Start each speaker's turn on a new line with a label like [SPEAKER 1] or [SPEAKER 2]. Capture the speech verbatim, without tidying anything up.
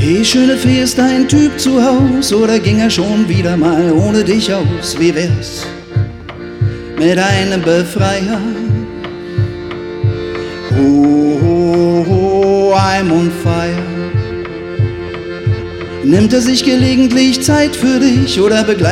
[SPEAKER 1] Hey, schöne Fee, ist dein Typ zu Haus oder ging er schon wieder mal ohne dich aus? Wie wär's mit einem Befreier? Oh, oh, oh, I'm on fire. Nimmt er sich gelegentlich Zeit für dich oder begleitet